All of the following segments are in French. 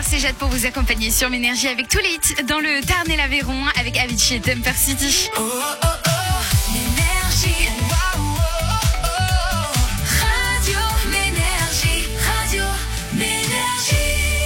c'est Jade pour vous accompagner sur Ménergie avec tous les hits dans le Tarn et l'Aveyron avec Avicii et Temper City. Oh, oh, oh, oh. Ménergie. Radio Ménergie. Radio Ménergie.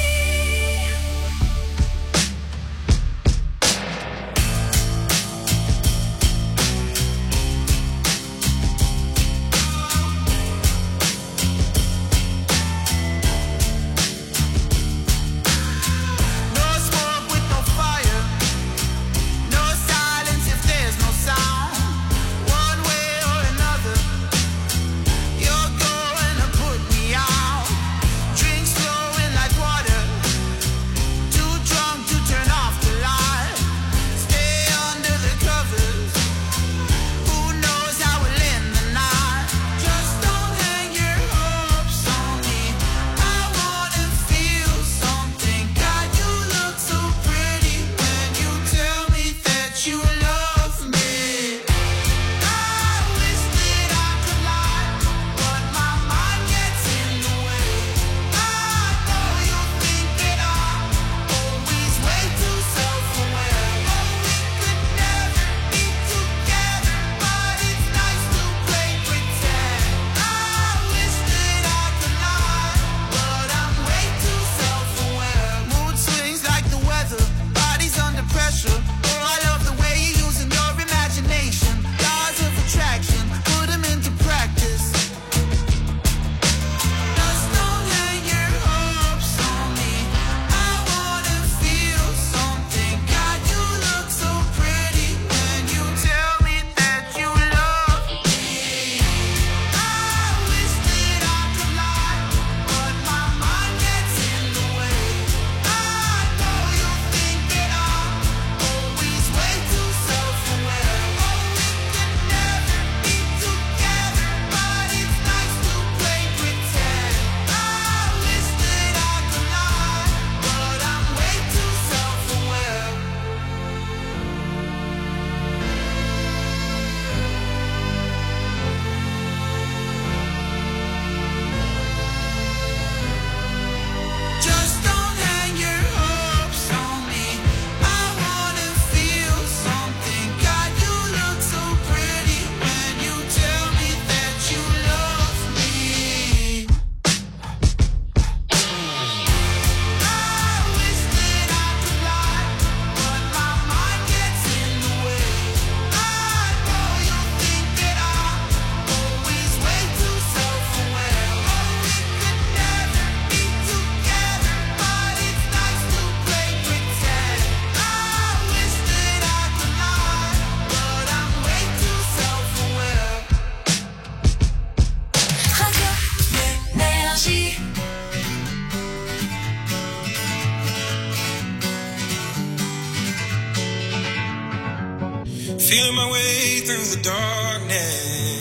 Feeling my way through the darkness,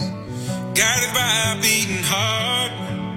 guided by a beating heart.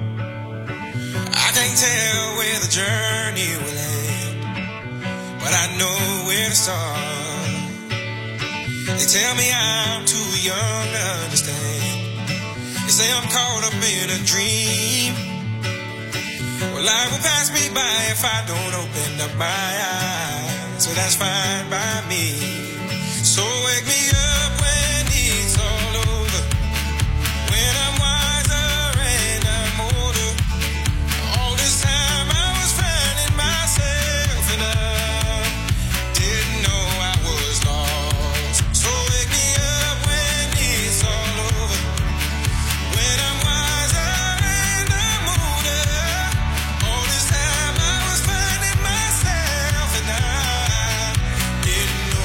I can't tell where the journey will end, but I know where to start. They tell me I'm too young to understand. They say I'm caught up in a dream. Well, life will pass me by if I don't open up my eyes. So that's fine by me. So wake me up when it's all over, when I'm wiser and I'm older. All this time I was finding myself and I didn't know I was lost. So wake me up when it's all over, when I'm wiser and I'm older. All this time I was finding myself and I didn't know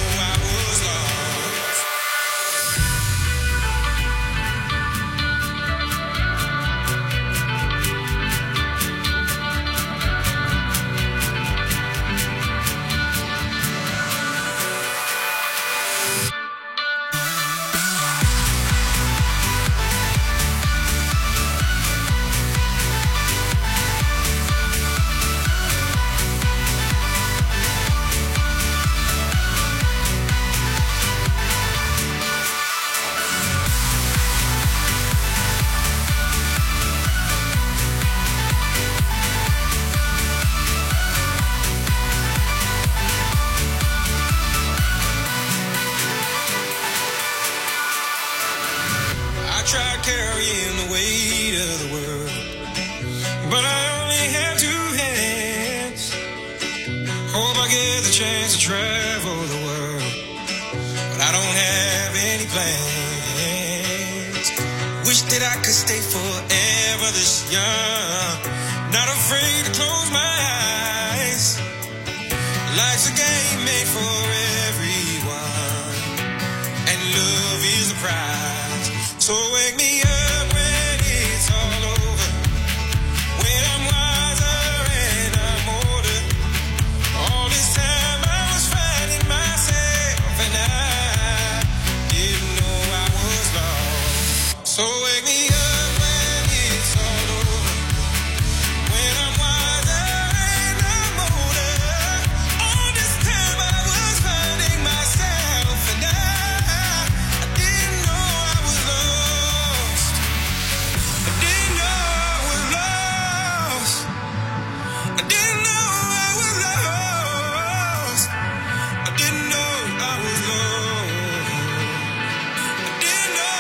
carrying the weight of the world. But I only have two hands. Hope I get the chance to travel the world. But I don't have any plans. Wish that I could stay forever this young. Not afraid to close my eyes. Life's a game made for everyone. And love is the prize. So wake me up when it's all over. When I'm wiser and I'm older. All this time I was fighting myself and I didn't know I was lost. So wake me up when it's all over. When I'm wiser and I'm older. All this time I was fighting myself and I didn't know I was lost. I didn't know I was lost. I didn't know I was lost. I didn't know I was lost. I didn't know.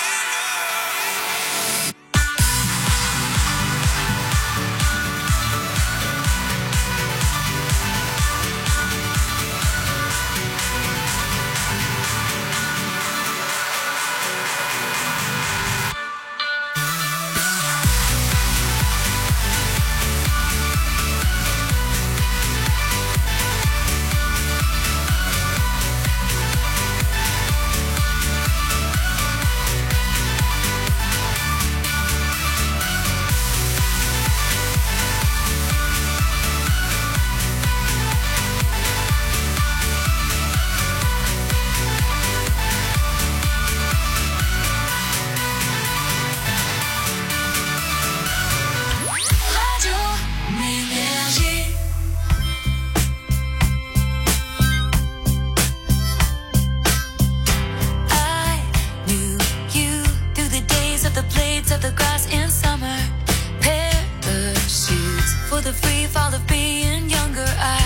Radio Ménergie. I knew you through the days of the blades of the grass in summer. Parachutes for the free fall of being younger. I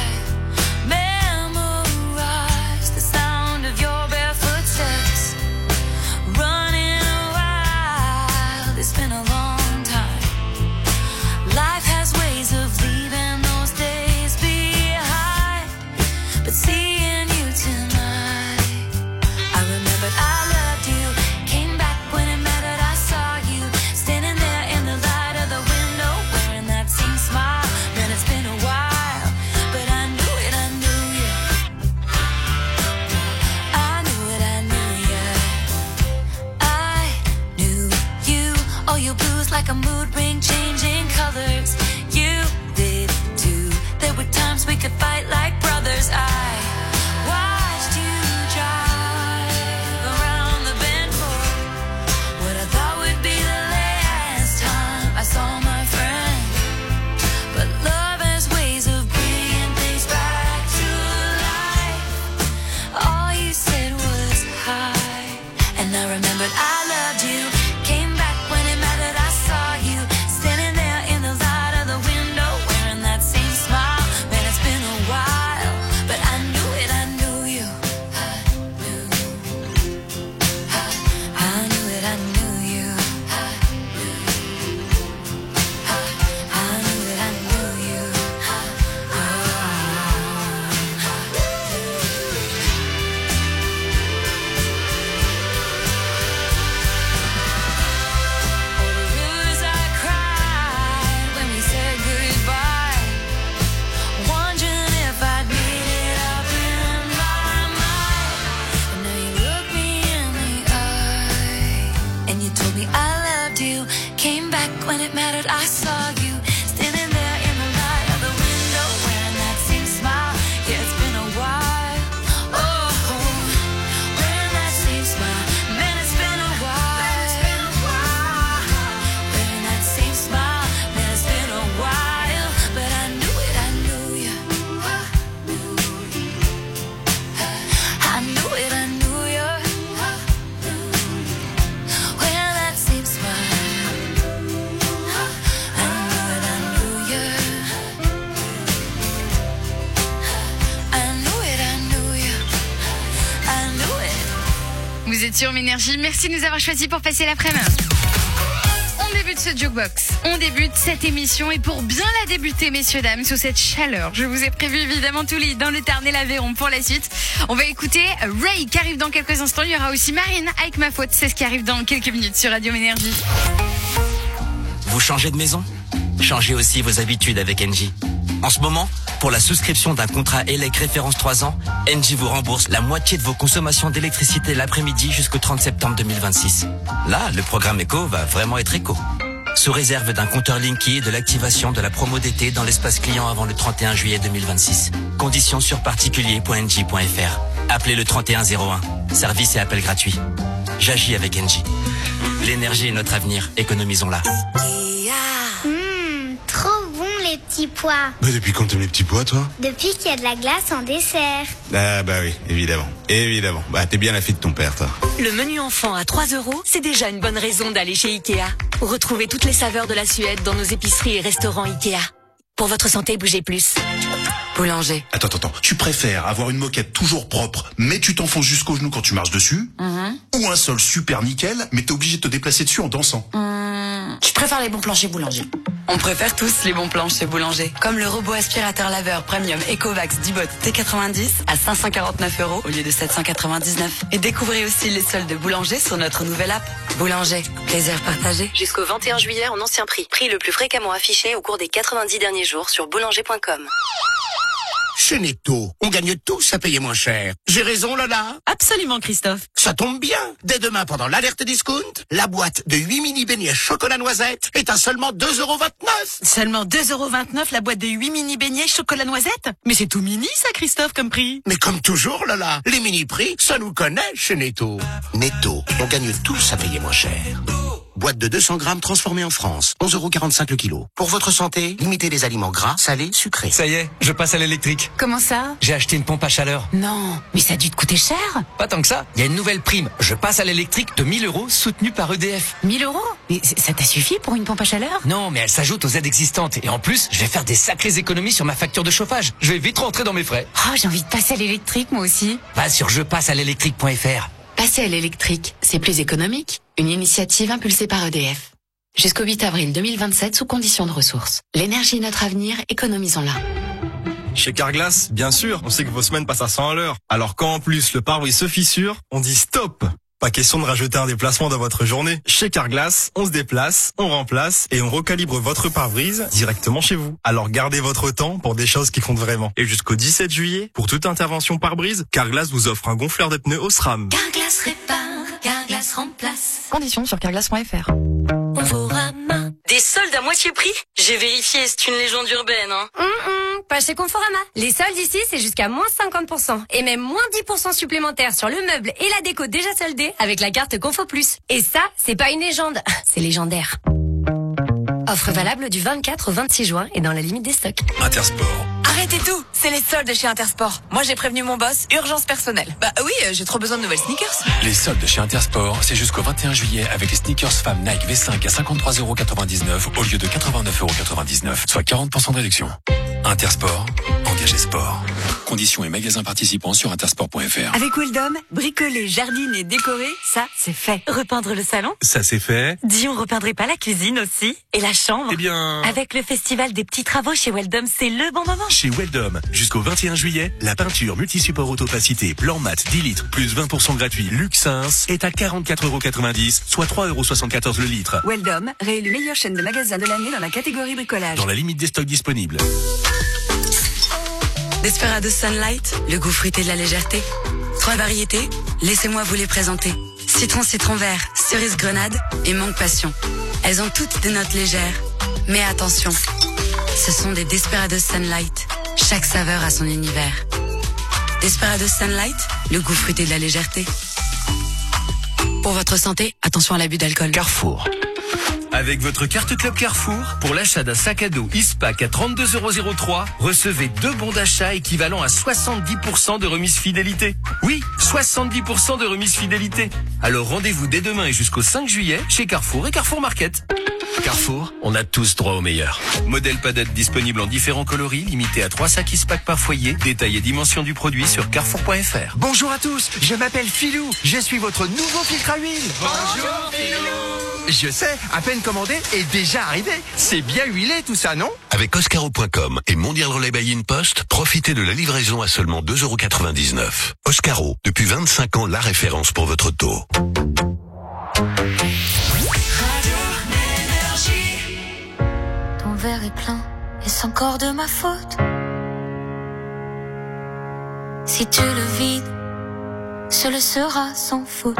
memorized the sound of your barefoot steps. Running wild, it's been a long time. Life has ways of leaving those days behind. But seeing you tonight, I remembered I loved you. Came back when it mattered, I saw you. Standing there in the light of the window, wearing that same smile. Man, it's been a while, but I knew it, I knew you. I knew it, I knew you. I knew you. All your blues like a mood ring changing colors. You did too. There were times we could fight like brothers. I watched you drive around the bend for what I thought would be the last time I saw my friend. But love has ways of bringing things back to life. All you said was hi, and I remembered I loved you. Came back when it mattered, I saw you. Standing there in the light of the window, wearing that same smile. Man, it's been a while, but I knew it, I knew you. I knew it, I knew you. I knew it, I knew you. All the rivers I cried when we said goodbye, wondering if I'd made it up in my mind. And now you look me in the eye, and you told me I loved you. Came back when it mattered, I saw you. Standing there in the light of the window, wearing that same smile. Yeah, it's been a while. Oh, wearing that same smile. Man, it's been a while. Wearing that same smile. Man, it's been a while. But I knew it, I knew you. I knew it, I knew you. Wearing that same smile. I knew it, I knew you. I knew it, I knew you. I knew it. Vous êtes sur Ménergie. Merci de nous avoir choisis pour passer l'après-midi. débute ce Jukebox. On débute cette émission et pour bien la débuter, messieurs, dames, sous cette chaleur, je vous ai prévu évidemment tous les dans le Tarn et l'Aveyron pour la suite. On va écouter Ray qui arrive dans quelques instants. Il y aura aussi Marine avec Ma Faute. C'est ce qui arrive dans quelques minutes sur Radio Énergie. Vous changez de maison ? Changez aussi vos habitudes avec Engie. En ce moment, pour la souscription d'un contrat ELEC référence 3 ans, Engie vous rembourse la moitié de vos consommations d'électricité l'après-midi jusqu'au 30 septembre 2026. Là, le programme éco va vraiment être éco. Sous réserve d'un compteur Linky et de l'activation de la promo d'été dans l'espace client avant le 31 juillet 2026. Conditions sur particulier.engie.fr. Appelez le 3101. Service et appel gratuit. J'agis avec Engie. L'énergie est notre avenir. Économisons-la. Trop bon les petits pois. Mais depuis quand t'aimes les petits pois, toi? Depuis qu'il y a de la glace en dessert. Ah bah oui, évidemment. Évidemment. Bah t'es bien la fille de ton père, toi. Le menu enfant à 3 €, c'est déjà une bonne raison d'aller chez Ikea. Retrouvez toutes les saveurs de la Suède dans nos épiceries et restaurants Ikea. Pour votre santé, bougez plus. Boulanger. Attends. Tu préfères avoir une moquette toujours propre, mais tu t'enfonces jusqu'au genou quand tu marches dessus? Ou un sol super nickel, mais t'es obligé de te déplacer dessus en dansant? Je préfère les bons plans chez Boulanger. On préfère tous les bons plans chez Boulanger. Comme le robot aspirateur laveur premium Ecovacs Dibot T90 à 549 € au lieu de 799. Et découvrez aussi les soldes de Boulanger sur notre nouvelle app. Boulanger, plaisir partagé. Jusqu'au 21 juillet en ancien prix. Prix le plus fréquemment affiché au cours des 90 derniers jours sur boulanger.com. Chez Netto, on gagne tous à payer moins cher. J'ai raison, Lola? Absolument, Christophe. Ça tombe bien. Dès demain, pendant l'alerte discount, la boîte de 8 mini beignets chocolat noisette est à seulement 2,29 €. Seulement 2,29 € la boîte de 8 mini beignets chocolat noisette? Mais c'est tout mini, ça, Christophe, comme prix. Mais comme toujours, Lola, les mini prix, ça nous connaît chez Netto. Netto, on gagne tous à payer moins cher. Boîte de 200 grammes transformée en France, 11,45 € le kilo. Pour votre santé, limitez les aliments gras, salés, sucrés. Ça y est, je passe à l'électrique. Comment ça? J'ai acheté une pompe à chaleur. Non, mais ça a dû te coûter cher. Pas tant que ça. Il y a une nouvelle prime. Je passe à l'électrique de 1 000 € soutenue par EDF. 1 000 €? Mais ça t'a suffi pour une pompe à chaleur? Non, mais elle s'ajoute aux aides existantes. Et en plus, je vais faire des sacrées économies sur ma facture de chauffage. Je vais vite rentrer dans mes frais. Oh, j'ai envie de passer à l'électrique, moi aussi. Va sur jepassealélectrique.fr. Passer à l'électrique, c'est plus économique. Une initiative impulsée par EDF. Jusqu'au 8 avril 2027 sous conditions de ressources. L'énergie est notre avenir, économisons-la. Chez Carglass, bien sûr, on sait que vos semaines passent à 100 à l'heure. Alors quand en plus le pare-brise se fissure, on dit stop. Pas question de rajouter un déplacement dans votre journée. Chez Carglass, on se déplace, on remplace et on recalibre votre pare-brise directement chez vous. Alors gardez votre temps pour des choses qui comptent vraiment. Et jusqu'au 17 juillet, pour toute intervention pare-brise, Carglass vous offre un gonfleur de pneus Osram. Carglass répare, Carglass remplace. Conditions sur carglass.fr. Des soldes à moitié prix? J'ai vérifié, c'est une légende urbaine, hein. Pas chez Conforama. Les soldes ici, c'est jusqu'à moins 50%. Et même moins 10% supplémentaires sur le meuble et la déco déjà soldés avec la carte Confo Plus. Et ça, c'est pas une légende, c'est légendaire. Offre valable du 24 au 26 juin et dans la limite des stocks. Intersport. Arrêtez tout, c'est les soldes chez Intersport. Moi j'ai prévenu mon boss, urgence personnelle. Bah oui, j'ai trop besoin de nouvelles sneakers. Les soldes chez Intersport, c'est jusqu'au 21 juillet avec les sneakers femmes Nike V5 à 53,99 € au lieu de 89,99 €, soit 40% de réduction. Intersport, engagé sport. Conditions et magasins participants sur intersport.fr. Avec Weldom, bricoler, jardiner, décorer, ça c'est fait. Repeindre le salon, Ça c'est fait. dis on repeindrait pas la cuisine aussi? Et la chambre? Eh bien... Avec le festival des petits travaux chez Weldom, c'est le bon moment. Chez Weldom, jusqu'au 21 juillet, la peinture multisupport autopacité blanc mat 10 litres plus 20% gratuit Luxins est à 44,90 €, soit 3,74 € le litre. Weldom, réélu meilleure chaîne de magasins de l'année dans la catégorie bricolage. Dans la limite des stocks disponibles. Desperados Sunlight, le goût fruité de la légèreté. 3 variétés, laissez-moi vous les présenter. Citron vert, cerise grenade et mangue passion. Elles ont toutes des notes légères. Mais attention, ce sont des Desperados Sunlight. Chaque saveur a son univers. Desperados Sunlight, le goût fruité de la légèreté. Pour votre santé, attention à l'abus d'alcool. Carrefour. Avec votre carte Club Carrefour, pour l'achat d'un sac à dos Ispac à 32,03 €, recevez 2 bons d'achat équivalent à 70% de remise fidélité. Oui, 70% de remise fidélité. Alors rendez-vous dès demain et jusqu'au 5 juillet chez Carrefour et Carrefour Market. Carrefour, on a tous droit au meilleur. Modèle padette disponible en différents coloris, limité à 3 sacs Ispac par foyer. Détail et dimension du produit sur carrefour.fr. Bonjour à tous, je m'appelle Philou, je suis votre nouveau filtre à huile. Bonjour Philou. Je sais, à peine commandé et déjà arrivé. C'est bien huilé tout ça, non? Avec Oscaro.com et Mondial Relay by InPost, profitez de la livraison à seulement 2,99 €. Oscaro, depuis 25 ans, la référence pour votre taux. Ton verre est plein, est-ce encore de ma faute? Si tu le vides, ce le sera sans faute.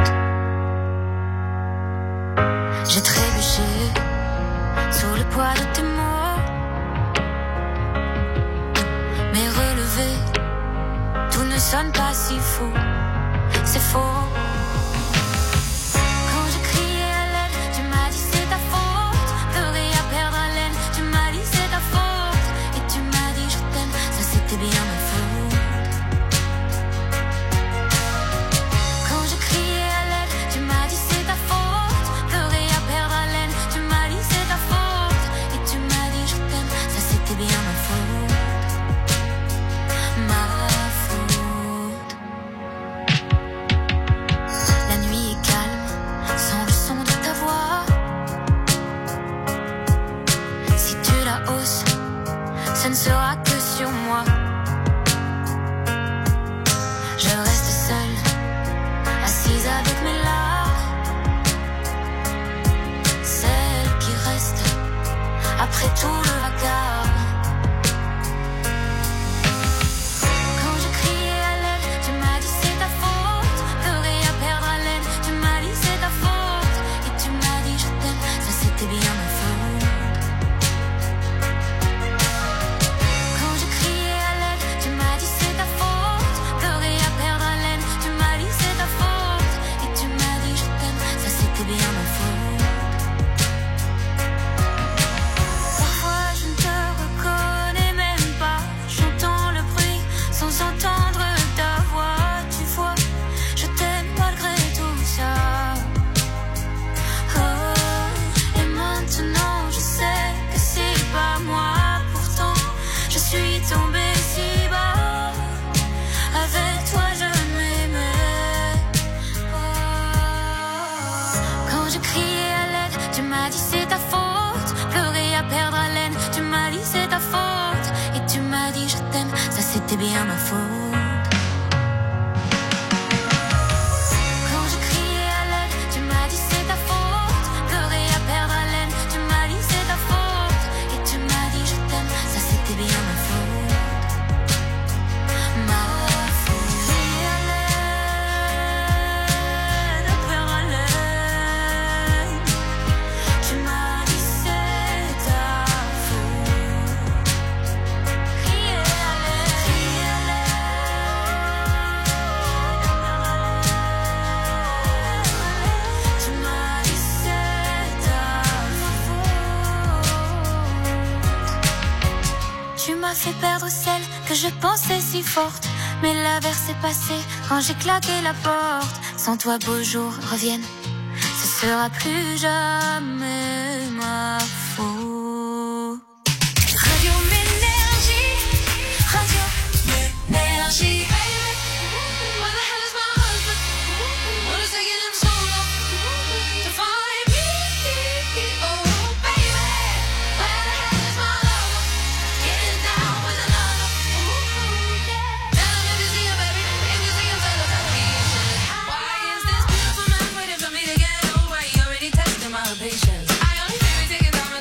J'ai trébuché sous le poids de tes mots, mais relevé, tout ne sonne pas si faux. C'est faux. Quand j'ai crié à l'aide, tu m'as dit c'est ta faute. Pleurer à perdre haleine, tu m'as dit c'est ta faute. Et tu m'as dit je t'aime, ça c'était bien ma faute. Quand j'ai crié à l'aide, tu m'as dit c'est ta faute. Pleurer à perdre haleine, tu m'as dit c'est ta faute. Et tu m'as dit je t'aime, ça c'était bien ma faute. Ma faute. La nuit est calme, sans le son de ta voix. Si tu la hausses, ce ne sera que sur moi. Je reste seule, assise avec mes larmes, celle qui reste après tout le vacarme. Quand j'ai crié à l'aide, tu m'as dit c'est ta faute. Pleurer à perdre haleine, tu m'as dit c'est ta faute. Et tu m'as dit je t'aime, ça c'était bien ma faute. Quand j'ai crié à l'aide, tu m'as dit c'est ta faute. Pleurer à perdre haleine, tu m'as dit c'est ta faute. Et tu m'as dit je t'aime, ça c'était bien ma faute. Parfois je ne te reconnais même pas. J'entends le bruit sans entendre ta voix. Tu vois, je t'aime malgré tout ça. Oh, et maintenant je sais que c'est pas moi. Pourtant je suis tombée si bas. Avec toi je m'aimais. Quand j'ai crié à l'aide, tu m'as dit c'est ta faute. Pleurer à perdre haleine, tu m'as dit c'est ta faute. Et tu m'as dit je t'aime, ça c'était bien ma faute. Quand j'ai crié à l'aide, tu m'as dit c'est ta faute. Pleurer à perdre haleine, tu m'as dit c'est ta faute. Et tu m'as dit je t'aime, ça c'était bien ma faute. Ma faute. Crier à l'aide, à perdre haleine, tu m'as dit c'est ta faute. Crier à l'aide, crier à l'aide, tu m'as dit c'est ta faute. Tu m'as fait perdre celle que je pensais si forte, mais l'averse est passée quand j'ai claqué la porte. Sans toi beaux jours reviennent, ce sera plus jamais ma faute. Radio Ménergie, Radio Ménergie. Where the hell is my husband? What is taking him so long to find me? Oh baby, where the hell is my lover? Getting down with another. Tell him if you see him, baby, if you see him, tell him that he should. Why is this beautiful man waiting for me to get over? He already tested my patience. I only feel it taking time.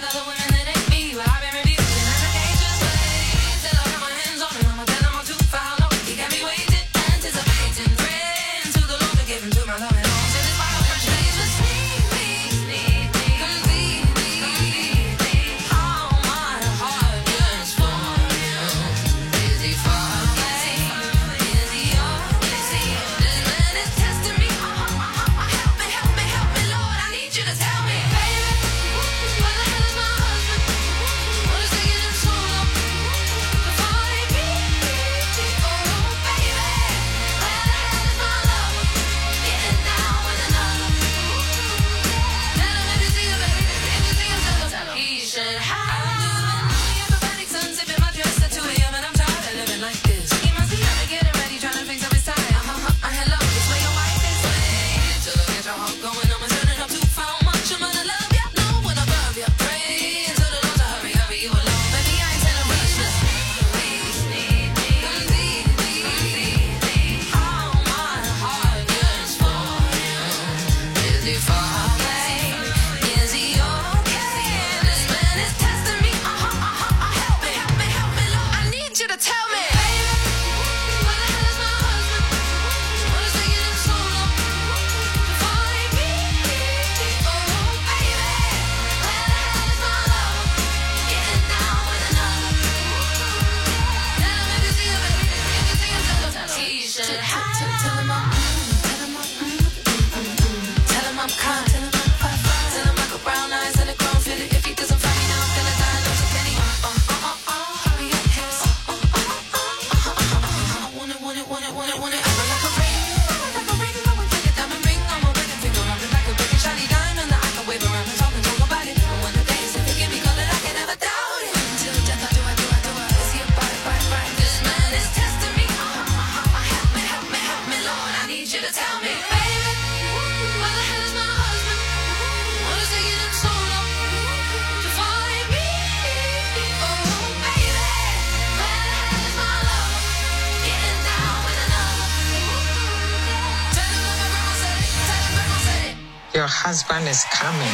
your husband is coming.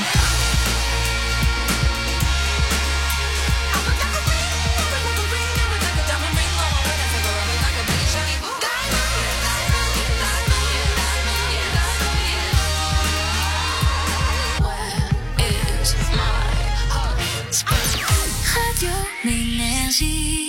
Radio Énergie.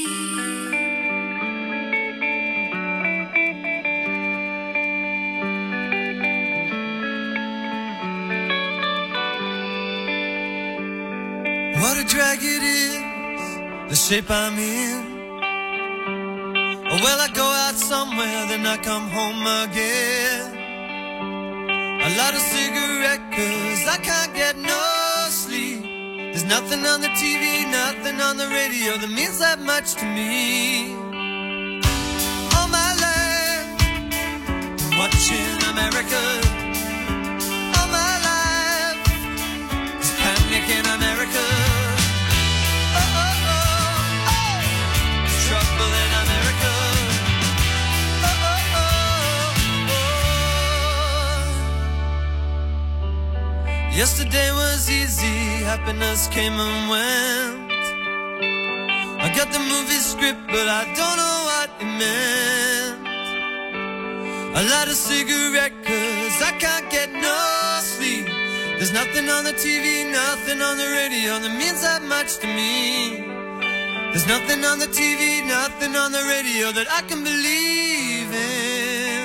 What a drag it is, the shape I'm in. Well, I go out somewhere, then I come home again. A lot of cigarette, 'cause I can't get no sleep. There's nothing on the TV, nothing on the radio that means that much to me. All my life, watching America. All my life, there's panic in America. Oh, oh, oh, oh, there's trouble in America. Oh, oh, oh, oh. Yesterday was easy, happiness came and went. I got the movie script, but I don't know what it meant. A lot of cigarette, 'cause I can't get no sleep. There's nothing on the TV, nothing on the radio that means that much to me. There's nothing on the TV, nothing on the radio that I can believe in.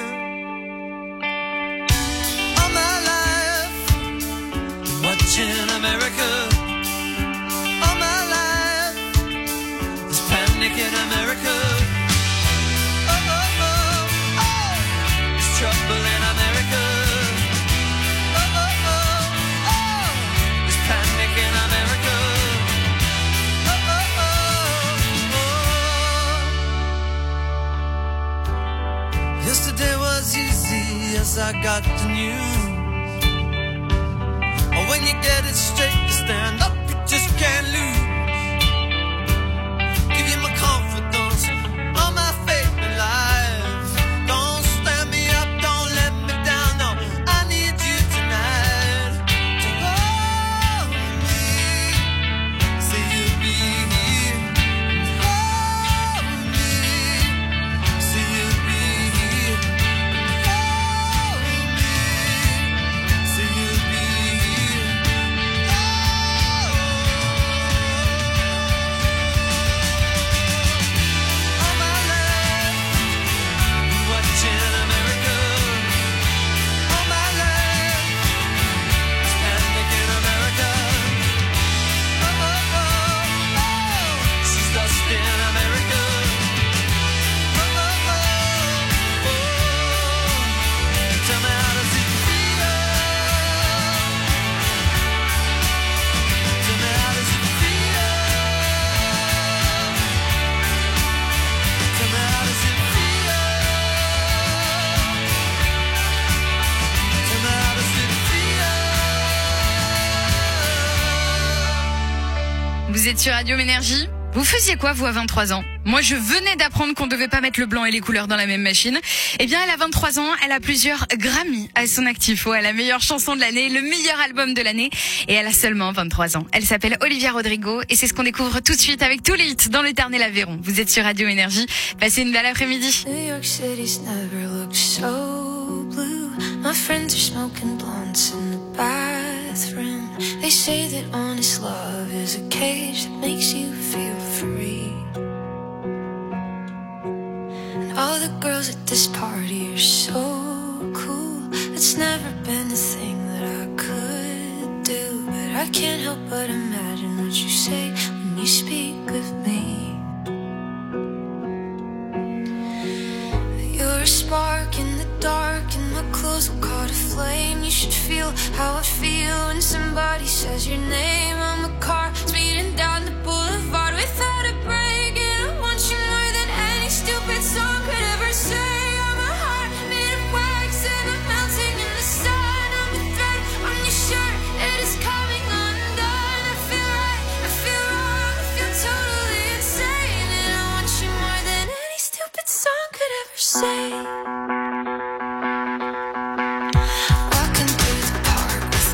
All my life, watching America. All my life, there's panic in America. Oh, oh, oh, oh, there's trouble in America. Oh, oh, oh, oh, there's panic in America. Oh, oh, oh, oh. Yesterday was easy as I got the news. Oh, when you get it straight, you stand up, you just can't lose. Give you my confidence, all my faith in life. Don't stand me up, don't let me down, no, I need you tonight. To hold me, say you'll be here. Hold me, say you'll be here. Hold me, say you'll be here. All my life, watching America. All my life, there's panic in America. Oh, oh, oh, oh, she's lost in America. Oh, oh, oh, oh, tell me how does it feel? Tell me how does it feel? Tell me how does it feel? Tell me how does it feel? Vous êtes sur Radio Énergie. Vous faisiez quoi, vous, à 23 ans? Moi, je venais d'apprendre qu'on devait pas mettre le blanc et les couleurs dans la même machine. Eh bien, elle a 23 ans, elle a plusieurs Grammy à son actif. Ouais, la meilleure chanson de l'année, le meilleur album de l'année. Et elle a seulement 23 ans. Elle s'appelle Olivia Rodrigo et c'est ce qu'on découvre tout de suite avec tous les hits dans l'Éternel Aveyron. Vous êtes sur Radio Énergie. Passez une belle après-midi. New York City's never looked so blue. My friends are smoking blunts in the bathroom. They say that honest love is a cage that makes you feel free. And all the girls at this party are so cool. It's never been a thing that I could do, but I can't help but imagine what you say when you speak of me. You're a spark in the dark, and my clothes will caught a flame. You should feel how I feel when somebody says your name. I'm a car speeding down the boulevard without a break, and I want you more than any stupid song could ever say. I'm a heart made of wax, and I'm melting in the sun. I'm a thread on your shirt, it is coming undone. I feel right, I feel wrong, I feel totally insane, and I want you more than any stupid song could ever say. Walking through the park with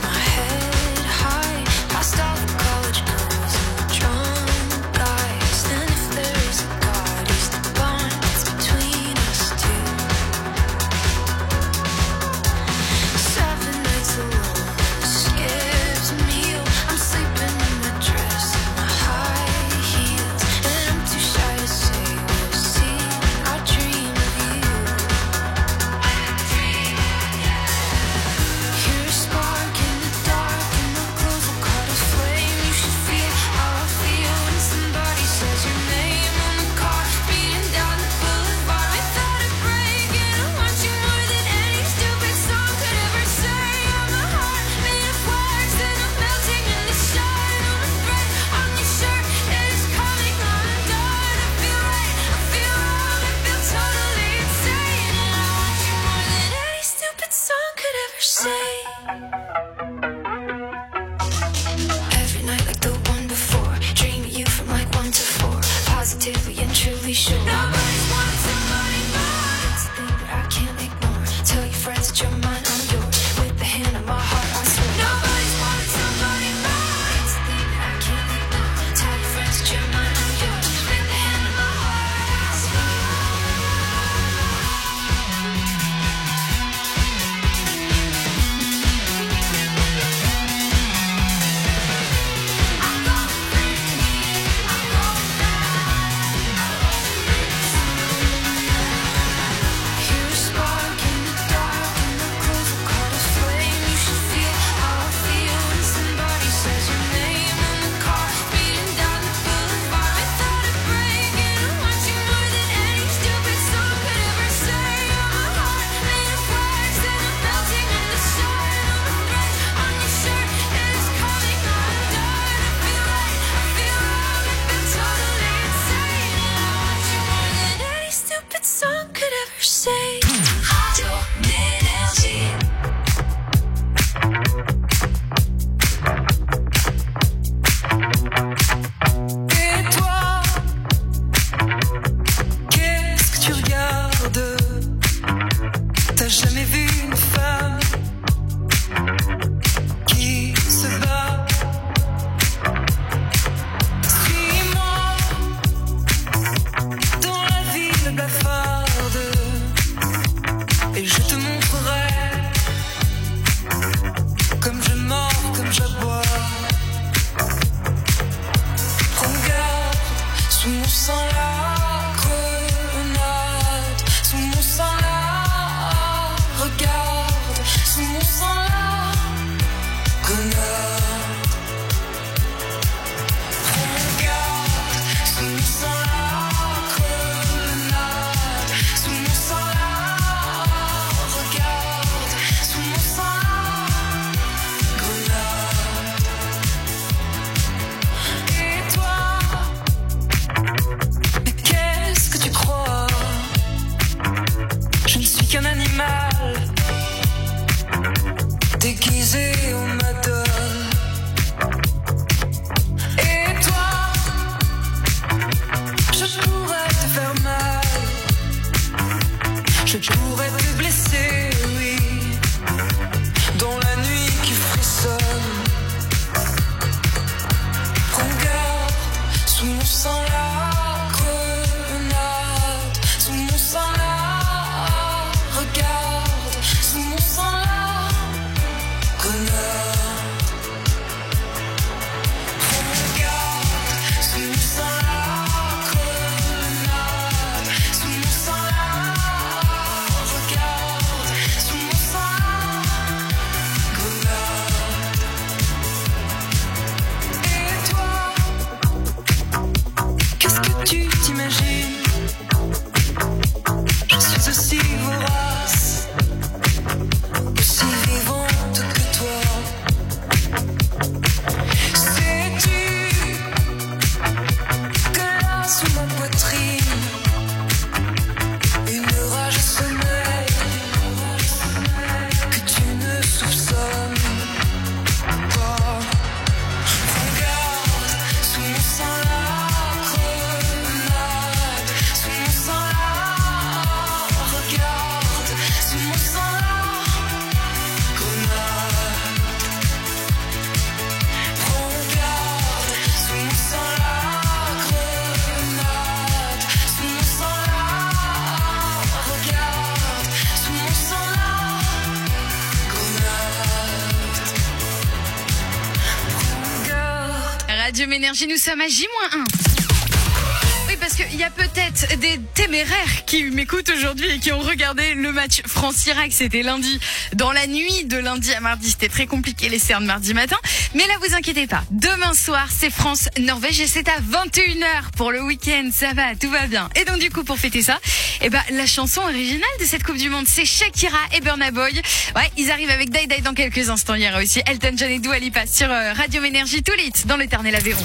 Radio Ménergie, nous sommes à J-1. Oui, parce qu'il y a peut-être des téméraires qui m'écoutent aujourd'hui et qui ont regardé le match France-Irak. C'était lundi, dans la nuit de lundi à mardi. C'était très compliqué les cernes mardi matin. Mais là, vous inquiétez pas. Demain soir, c'est France-Norvège et c'est à 21h pour le week-end. Ça va, tout va bien. Et donc, du coup, pour fêter ça, la chanson originale de cette Coupe du Monde, c'est Shakira et Burna Boy. Ouais, ils arrivent avec Die Die dans quelques instants. Il y aura aussi Elton John et Dua Lipa sur Radio Ménergie, tout lit dans le Tarn-et-l'Aveyron.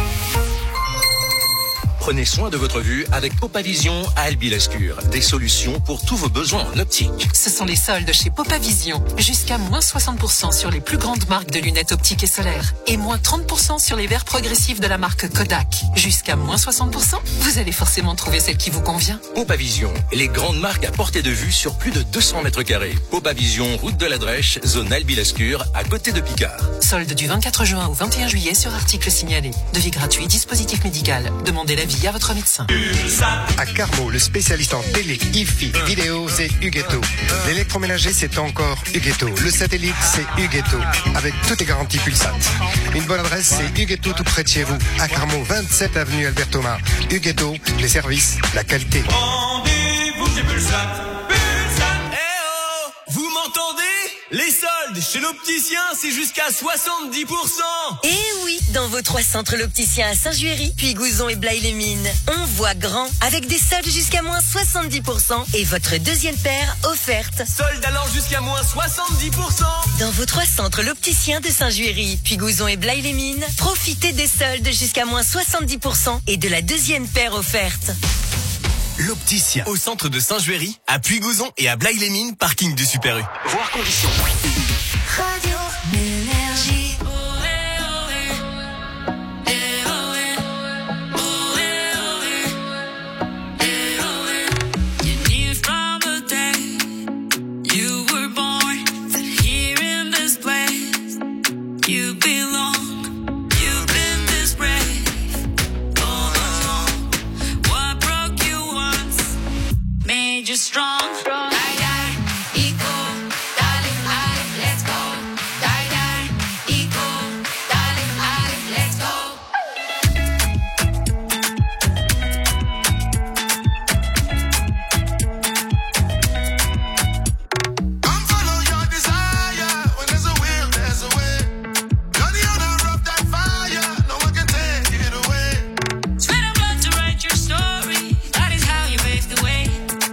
Prenez soin de votre vue avec Popavision à Albi-Lescure. Des solutions pour tous vos besoins en optique. Ce sont les soldes chez Popavision. Jusqu'à moins 60% sur les plus grandes marques de lunettes optiques et solaires. Et moins 30% sur les verres progressifs de la marque Kodak. Jusqu'à moins 60%, vous allez forcément trouver celle qui vous convient. Popavision, les grandes marques à portée de vue sur plus de 200 mètres carrés. Popavision, route de la Drèche, zone Albi-Lescure, à côté de Picard. Solde du 24 juin au 21 juillet sur articles signalés. Devis gratuit, dispositif médical. Demandez l'avis à votre médecin. À Carmo, le spécialiste en télé, hi-fi, vidéo, c'est Huguetto. L'électroménager, c'est encore Huguetto. Le satellite, c'est Huguetto. Avec toutes les garanties Pulsat. Une bonne adresse, c'est Huguetto tout près de chez vous. À Carmo, 27 avenue Albert Thomas. Huguetto, les services, la qualité. Rendez-vous chez Pulsat. Eh oh, vous m'entendez? Les soldes chez l'opticien, c'est jusqu'à 70%. Eh oui, dans vos 3 centres l'opticien à Saint-Juéry, puis Gouzon et Blaye-les-Mines. On voit grand, avec des soldes jusqu'à moins 70% et votre deuxième paire offerte. Soldes alors jusqu'à moins 70%. Dans vos 3 centres l'opticien de Saint-Juéry, puis Gouzon et Blaye-les-Mines, profitez des soldes jusqu'à moins 70% et de la deuxième paire offerte. L'opticien au centre de Saint-Juéry, à Puy-Gouzon et à Blaye-les-Mines, parking du Super U. Voir conditions. Radio Ménergie. Strong. Die, die, equal, darling, let's go. Die, die, equal, darling, let's go. Come follow your desire. When there's a will, there's a way. You're the owner of that fire. No one can take it away. Sweat and blood to write your story. That is how you pave the way.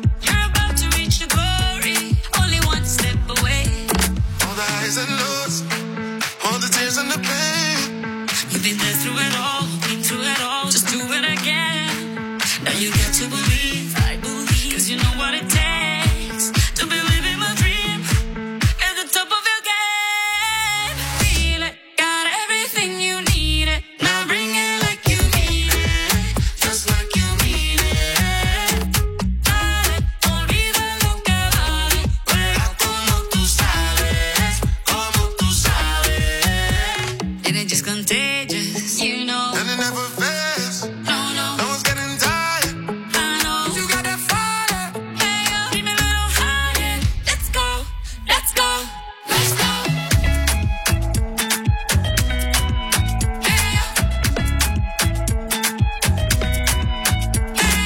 And lows, all the tears and the pain. You've been there through it all, been through it all. Just do it again. Now you got to believe, I believe, 'cause you know what it takes to believe in my dream. At the top of your game, feel it, got everything you need it. Now bring it like you mean it, just like you mean it. Dale, olvida lo que vale, juega como tú sabes. And it's just contagious, you know. And it never fails. No one's getting tired. I know. You got that fire. Hey, yo, keep me a little higher. Let's go, let's go, let's go. Hey, yo. Hey,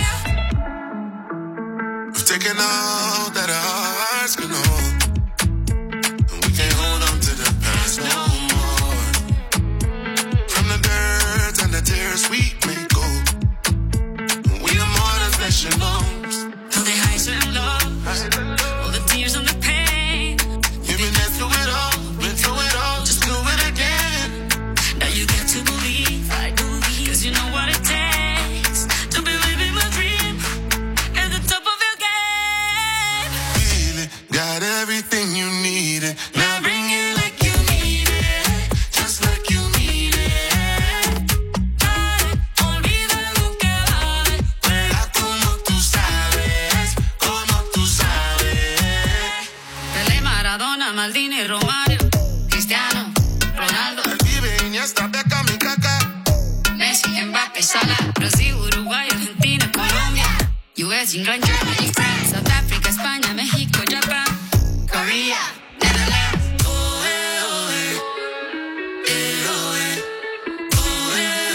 yo. We've taken all that our hearts can hold. And we can't hold on to the past no more. From the dirt and the tears we may go. We are more than flesh and bones. All the highs and lows, all the tears and the pain. You've been there through it all, been through it all. Just do it again. Now you got to believe, I believe, 'cause you know what it takes to believe in my dream. At the top of your game, Feel it, got everything you needed. Now bring it like you mean it, just like you mean it. dale, olvida lo que vale. Juega como tú sabes, como tú sabes. Pelé, Maradona, Maldini, Romario, Cristiano, Ronaldo, Vive Iniesta, Beckham y Kaká. Messi, Mbappé, Salah, Brasil, Uruguay, Argentina, Colombia, US, England, Germany, France, South Africa, España, México, Japan, Korea, Netherlands. Oh, eh, oh, eh. Eh, oh, eh. Oh, eh,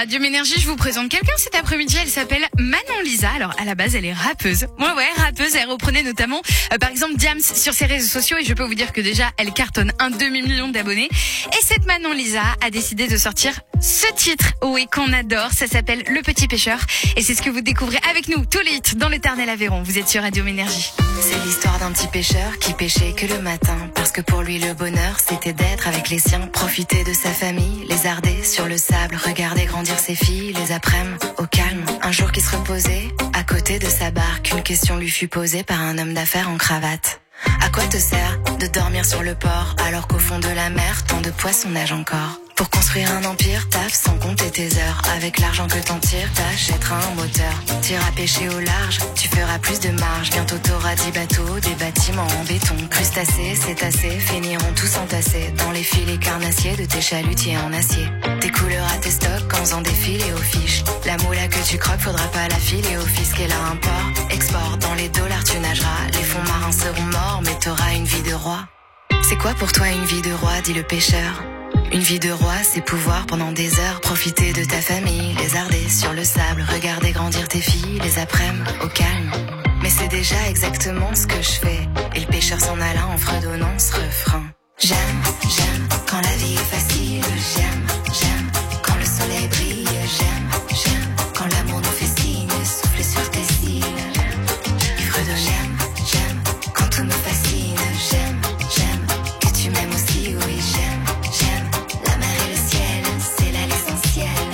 Radio Ménergie, je vous présente quelqu'un cet après-midi. Elle s'appelle Manon Lisa. Alors, à la base, elle est rappeuse. Ouais, rappeuse. Elle reprenait notamment, par exemple, Diams sur ses réseaux sociaux. Et je peux vous dire que déjà, elle cartonne un demi-million d'abonnés. Et cette Manon Lisa a décidé de sortir ce titre, oui, qu'on adore. Ça s'appelle Le Petit Pêcheur. Et c'est ce que vous découvrez avec nous, tous les hits dans l'Éternel Aveyron. Vous êtes sur Radio Ménergie. C'est l'histoire d'un petit pêcheur qui pêchait que le matin. Parce que pour lui, le bonheur, c'était d'être avec les siens. Profiter de sa famille, lézarder sur le sable. Regarder grandir ses filles, les après-midi au calme. Un jour qui se reposait, à côté de sa barque, une question lui fut posée par un homme d'affaires en cravate. À quoi te sert de dormir sur le port alors qu'au fond de la mer, tant de poissons nagent encore? Pour construire un empire, taffe sans compter tes heures. Avec l'argent que t'en tires, t'achèteras un moteur. T'iras pêcher au large, tu feras plus de marge. Bientôt t'auras 10 bateaux, des bâtiments en béton. Crustacés, cétacés, finiront tous entassés dans les filets carnassiers de tes chalutiers en acier. Tes couleurs à tes stocks en faisant défiler aux fiches. La moula que tu croques, faudra pas la filer au fisc. Et là, import, export, dans les dollars tu nageras. Les fonds marins seront morts, mais t'auras une vie de roi. C'est quoi pour toi une vie de roi, dit le pêcheur? Une vie de roi, c'est pouvoir pendant des heures profiter de ta famille, lézarder sur le sable, regarder grandir tes filles, les après-midi au calme. Mais c'est déjà exactement ce que je fais. Et le pêcheur s'en alla en fredonnant ce refrain. J'aime quand la vie est facile. J'aime quand le soleil brille. J'aime quand l'amour nous fait signe, souffle sur tes cils. Il fredonne. J'aime quand tout me fascine. J'aime que tu m'aimes aussi, oui j'aime. La mer et le ciel, c'est là l'essentiel.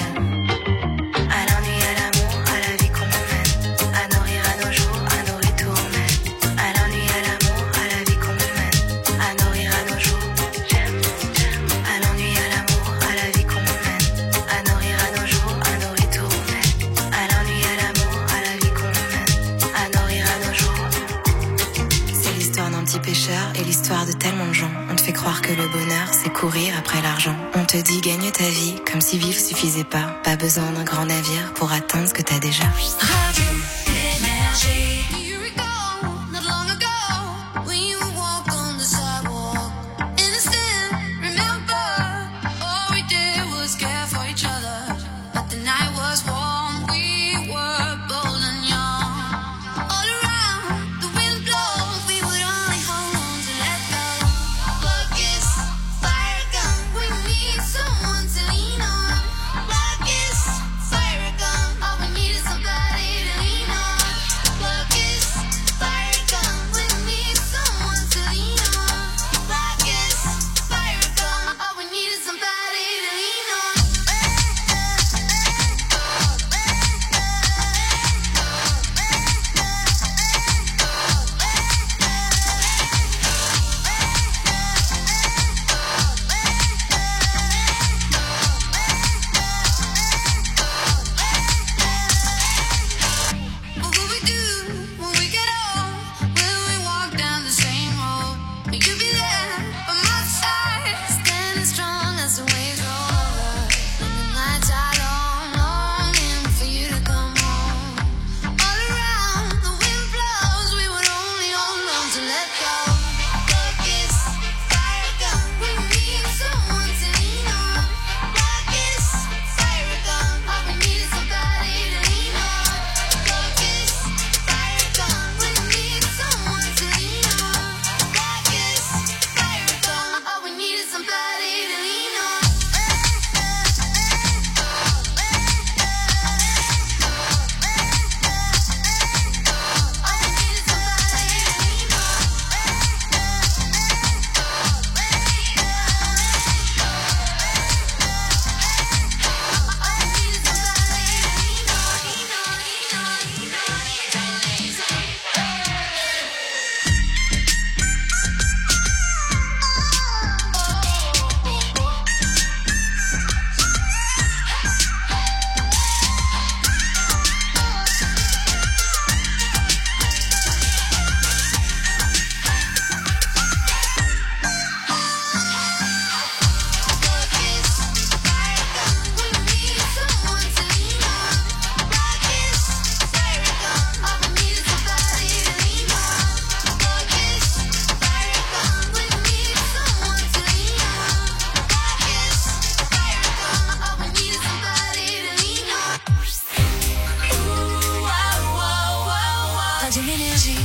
À l'ennui, à l'amour, à la vie qu'on mène. À nourrir à nos jours, à nos retournements. À l'ennui, à l'amour, à la vie qu'on mène. À nourrir à nos jours. À l'ennui, à l'amour, à la vie qu'on mène. À nourrir à nos jours, à nos retournements. À l'ennui, à l'amour, à la vie qu'on mène. À nourrir à nos jours. C'est l'histoire d'un petit pêcheur et l'histoire de tellement de gens. On te fait croire que le bonheur, c'est courir après l'argent. On te dit gagne ta vie, comme si vivre suffisait pas. Pas besoin d'un grand navire pour atteindre ce que t'as déjà. Radio Énergie. Here we go, not long ago, when you walk on the sidewalk. Innocent, remember, all we did was care for each other. But the night was warm, we were bold and young. All around, the wind blows, we would only hold on to let go. Blood kiss, fire gun, we need someone to lean on. Blood kiss, fire gun, all we need is somebody to lean on.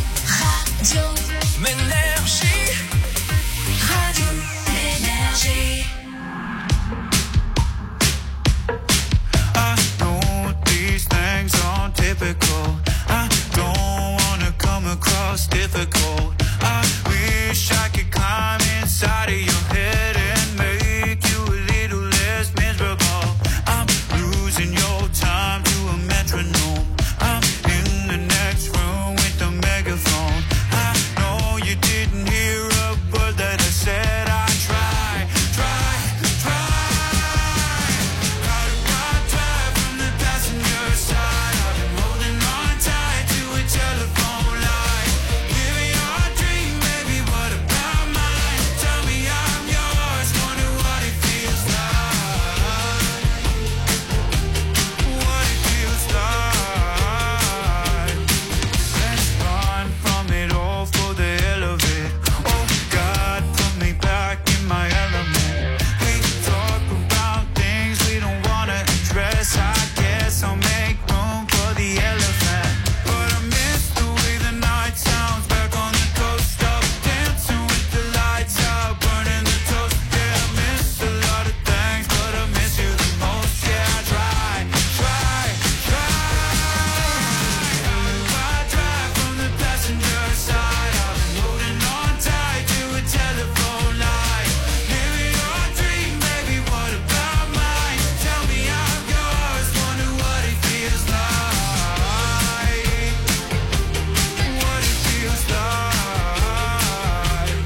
Radio Ménergie. Radio Ménergie. I know these things aren't typical. I don't wanna come across difficult. I wish I could climb inside of your head and make you a little less miserable. I'm losing your time to a metronome. I'm in the next room with the megaphone. I know you didn't hear a word that I said. I try. How do I drive from the passenger side? I've been holding on tight to a telephone line. Living your dream, baby, what about mine? Tell me I'm yours, wonder what it feels like. What it feels like. Let's run from it all for the hell of it. Oh God, put me back in my element. We talk about things we don't wanna address. I guess I'll make room for the elephant. But I miss the way the night sounds back on the coast. Up dancing with the lights out, burning the toast. Yeah, I miss a lot of things, but I miss you the most. Yeah, I try. I drive from the passenger side. I've been holding on tight to a telephone line. Living your dream, baby, what about mine? Tell me I'm yours, wonder what it feels like. What it feels like.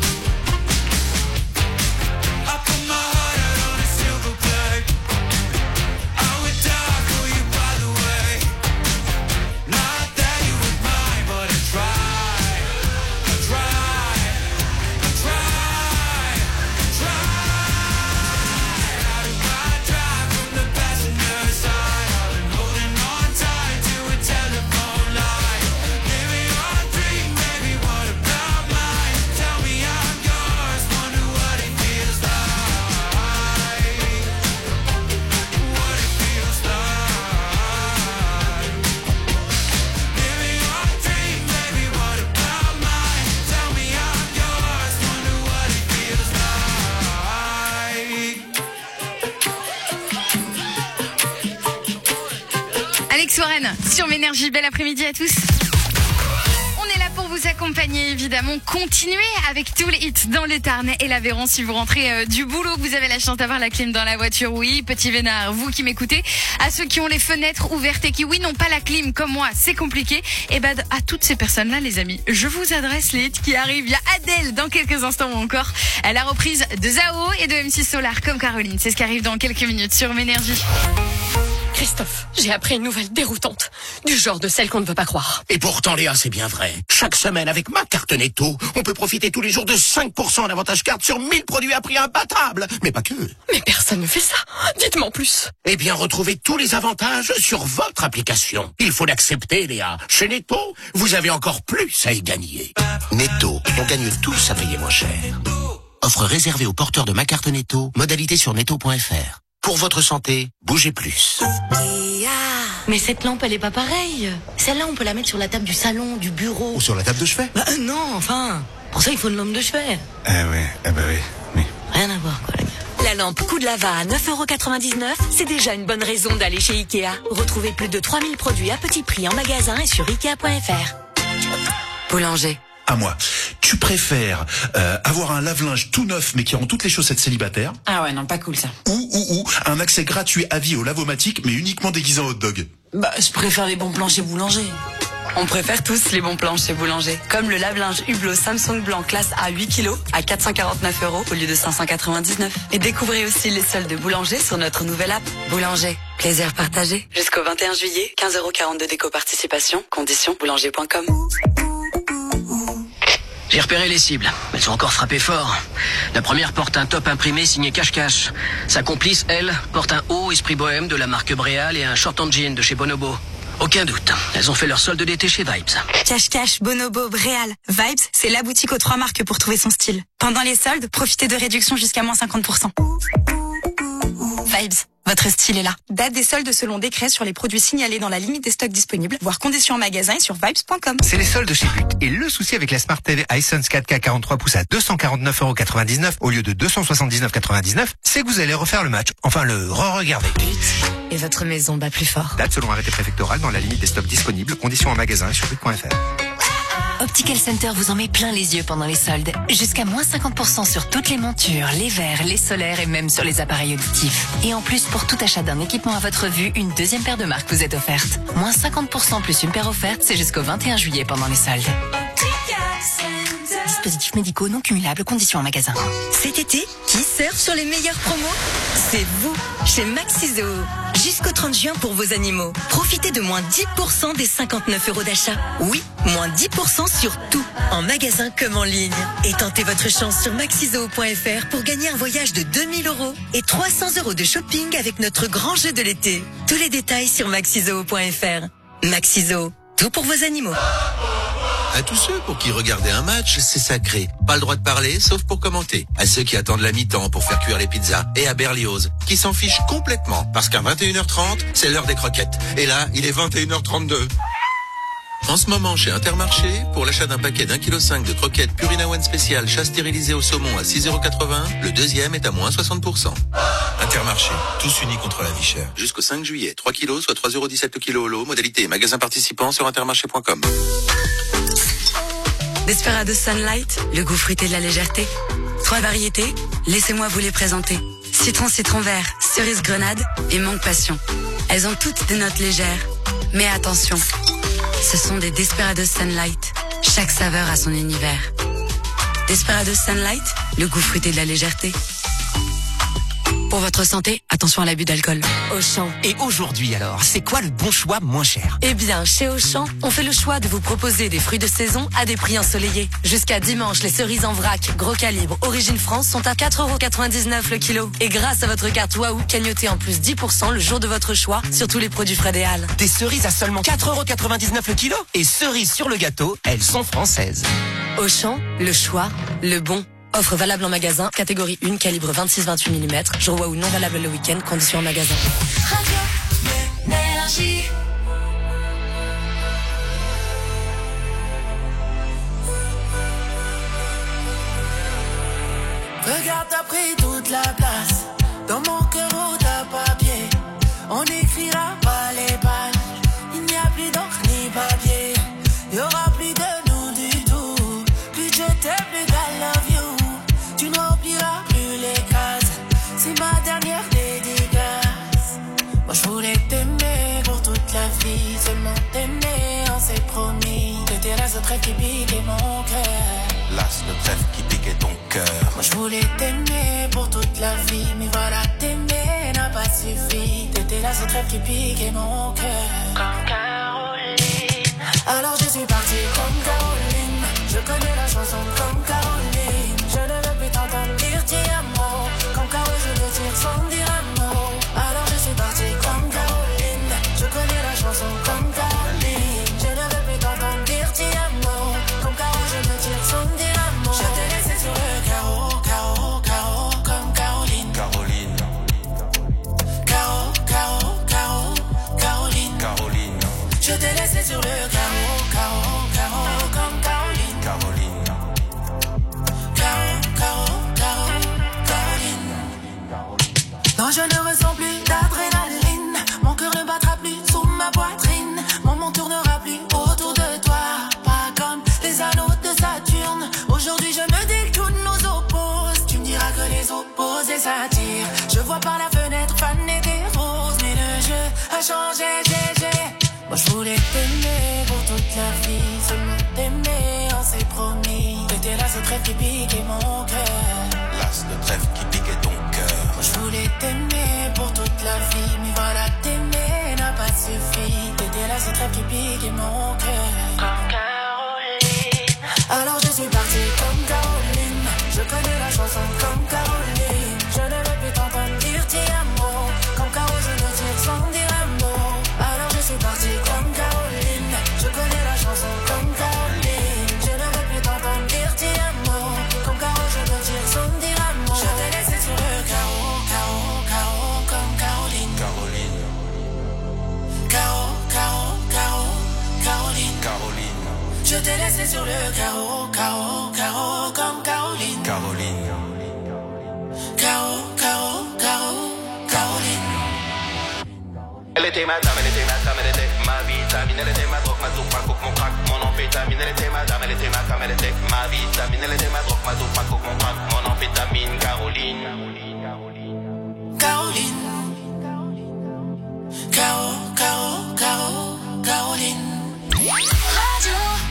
I put my heart out on a silver plate. I would die for you, by the way. Not that you were mine, but I tried. I tried. I tried. I tried. How do I drive from the passenger side? I've been holding on tight to a telephone line. Living your dream, baby, what about mine? Tell me I'm yours, wonder what it feels like. What it feels like. Living your dream, baby, what about mine? Tell me I'm yours, wonder what it feels like. Alex Warren sur Ménergie, bel après-midi à tous. On est là pour vous accompagner, évidemment. Continuez avec tous les hits dans le Tarn et l'Aveyron. Si vous rentrez du boulot, vous avez la chance d'avoir la clim dans la voiture. Oui, petit vénard, vous qui m'écoutez. À ceux qui ont les fenêtres ouvertes et qui, oui, n'ont pas la clim comme moi, c'est compliqué. Et ben, à toutes ces personnes-là, les amis, je vous adresse les hits qui arrivent. Il y a Adèle dans quelques instants ou encore. La reprise de Zao et de M6 Solar comme Caroline. C'est ce qui arrive dans quelques minutes sur Ménergie. Christophe, j'ai appris une nouvelle déroutante. Du genre de celle qu'on ne veut pas croire. Et pourtant, Léa, c'est bien vrai. Chaque semaine, avec ma carte Netto, on peut profiter tous les jours de 5% d'avantage carte sur 1000 produits à prix imbattable. Mais pas que. Mais personne ne fait ça. Dites-moi en plus. Eh bien, retrouvez tous les avantages sur votre application. Il faut l'accepter, Léa. Chez Netto, vous avez encore plus à y gagner. Netto, on gagne tous à payer moins cher. Offre réservée aux porteurs de ma carte Netto. Modalité sur netto.fr. Pour votre santé, bougez plus. Mais cette lampe, elle est pas pareille. Celle-là, on peut la mettre sur la table du salon, du bureau. Ou sur la table de chevet. Bah non, enfin. Pour ça, il faut une lampe de chevet. Oui. Rien à voir, quoi, les gars. La lampe coup de lava à 9,99 €, c'est déjà une bonne raison d'aller chez Ikea. Retrouvez plus de 3000 produits à petit prix en magasin et sur Ikea.fr. Boulanger. À moi. Tu préfères avoir un lave-linge tout neuf mais qui rend toutes les chaussettes célibataires, Ah ouais, non, pas cool ça. ou un accès gratuit à vie au lavomatique mais uniquement déguisé en hot dog? Bah, je préfère les bons plans chez Boulanger. On préfère tous les bons plans chez Boulanger. Comme le lave-linge Hublot Samsung blanc classe A 8 kg à 449 € au lieu de 599. Et découvrez aussi les soldes de Boulanger sur notre nouvelle app. Boulanger, plaisir partagé. Jusqu'au 21 juillet, 15,42 € d'éco-participation. Conditions boulanger.com. J'ai repéré les cibles. Elles sont encore frappées fort. La première porte un top imprimé signé cache-cache. Sa complice, elle, porte un haut esprit bohème de la marque Bréal et un short en jean de chez Bonobo. Aucun doute. Elles ont fait leur solde d'été chez Vibes. Cache-cache, Bonobo, Bréal. Vibes, c'est la boutique aux 3 marques pour trouver son style. Pendant les soldes, profitez de réductions jusqu'à moins 50%. Vibes, votre style est là. Date des soldes selon décret sur les produits signalés dans la limite des stocks disponibles, voire conditions en magasin et sur vibes.com. C'est les soldes chez But. Et le souci avec la Smart TV Hisense 4K 43 pouces à 249,99€ au lieu de 279,99€, c'est que vous allez refaire le match. Enfin, le re-regarder. Et votre maison bat plus fort. Date selon arrêté préfectoral dans la limite des stocks disponibles, conditions en magasin et sur but.fr. Optical Center vous en met plein les yeux pendant les soldes. Jusqu'à moins 50% sur toutes les montures, les verres, les solaires et même sur les appareils auditifs. Et en plus, pour tout achat d'un équipement à votre vue, une deuxième paire de marques vous est offerte. Moins 50% plus une paire offerte, c'est jusqu'au 21 juillet pendant les soldes. Dispositifs médicaux non cumulables, conditions en magasin. Cet été, qui surfe sur les meilleures promos? C'est vous, chez Maxiso. Jusqu'au 30 juin pour vos animaux. Profitez de moins 10% des 59€ d'achat. Oui, moins 10% sur tout, en magasin comme en ligne. Et tentez votre chance sur maxizo.fr pour gagner un voyage de 2000€ et 300€ de shopping avec notre grand jeu de l'été. Tous les détails sur maxizo.fr. Maxizo, tout pour vos animaux. À tous ceux pour qui regarder un match, c'est sacré. Pas le droit de parler, sauf pour commenter. À ceux qui attendent la mi-temps pour faire cuire les pizzas. Et à Berlioz, qui s'en fichent complètement. Parce qu'à 21h30, c'est l'heure des croquettes. Et là, il est 21h32. En ce moment, chez Intermarché, pour l'achat d'un paquet d'1,5 kg de croquettes Purina One spécial chat stérilisé au saumon à 6,80€, le deuxième est à moins 60%. Intermarché, tous unis contre la vie chère. Jusqu'au 5 juillet, 3 kilos, soit 3,17€ le kilo au lot. Modalité magasin participant sur intermarché.com. Desperados Sunlight, le goût fruité de la légèreté. 3 variétés, laissez-moi vous les présenter. Citron vert, cerise grenade et mangue passion. Elles ont toutes des notes légères. Mais attention, ce sont des Desperados Sunlight. Chaque saveur a son univers. Desperados Sunlight, le goût fruité de la légèreté. Pour votre santé, attention à l'abus d'alcool. Auchan. Et aujourd'hui alors, c'est quoi le bon choix moins cher? Eh bien, chez Auchan, on fait le choix de vous proposer des fruits de saison à des prix ensoleillés. Jusqu'à dimanche, les cerises en vrac, gros calibre, origine France sont à 4,99€ le kilo. Et grâce à votre carte Waouh, cagnotez en plus 10% le jour de votre choix sur tous les produits frais des Halles. Des cerises à seulement 4,99€ le kilo? Et cerises sur le gâteau, elles sont françaises. Auchan, le choix, le bon. Offre valable en magasin, catégorie 1, calibre 26-28 mm. Jour Waouh non valable le week-end, conditions en magasin. Énergie. Regarde, t'as pris toute la place. Dans mon cœur, où t'as papier. On n'écrira pas les pages. Il n'y a plus d'encre ni papier. Il y aura plus de nous du tout. Plus je t'aime, plus I love you. Tu ne rempliras plus les cases. C'est ma dernière dédicace. Moi je voulais t'aimer pour toute la vie. Seulement t'aimer, on s'est promis. T'étais la seule trêve qui piquait mon cœur. L'as de trêve qui piquait ton cœur. Moi je voulais t'aimer pour toute la vie. Mais voilà, t'aimer n'a pas suffi. T'étais la seule trêve qui piquait mon cœur. Comme Caroline. Alors je suis partie comme Caroline. Je connais la chanson comme Caroline. Je ne veux plus t'entendre dire ti amo. Comme Caro je le tire sans dire un mot. Alors je suis partie comme Caroline. Je connais la chanson comme Caroline. Je ne veux plus t'entendre dire ti amo. Comme Caro je le tire sans dire un mot. Je t'ai laissé sur le carreau, carreau, carreau. Comme Caroline. Caroline. Carreau, carreau, carreau. Caroline. Caroline. Je t'ai laissé sur le carreau, carreau, carreau. Comme Caroline. Caroline. Non, je ne ressens plus d'adrénaline. Mon cœur ne battra plus sous ma poitrine. Mon monde tournera plus autour de toi. Pas comme les anneaux de Saturne. Aujourd'hui je me dis que tout nous oppose. Tu me diras que les opposés s'attirent. Je vois par la fenêtre faner des roses. Mais le jeu a changé, Moi je voulais t'aimer pour toute la vie. Seulement t'aimer, on s'est promis. T'étais la seule trêve qui piquait mon cœur. L'as de trêve qui piquait ton cœur. Moi je voulais t'aimer pour toute la vie. Mais voilà, t'aimer n'a pas suffi. T'étais la seule trêve qui piquait mon cœur. Comme Caroline. Alors je suis partie comme Caroline. Je connais la chanson comme Caroline. Je ne veux plus t'entendre dire ti amo. Comme Caro je le tire sans dire un mot. Alors je suis partie comme Caroline. Je connais la chanson comme Caroline. Je ne veux plus t'entendre dire ti amo. Comme Caro je le tire sans dire un mot. Je t'ai laissé sur le carreau, carreau, carreau. Comme Caro, Caro, comme Caroline. Caroline. Caro, Caro, Caro, Caroline. Elle était madame, elle était ma vitamine, elle était ma drogue, ma soupe, ma coke, mon crack, mon amphétamine, elle était madame, elle était ma femme, elle était ma vitamine, elle était ma drogue, ma soupe, ma coke, mon crack, mon amphétamine, Caroline. Caroline. Caro, Caro, Caro, Caroline. Radio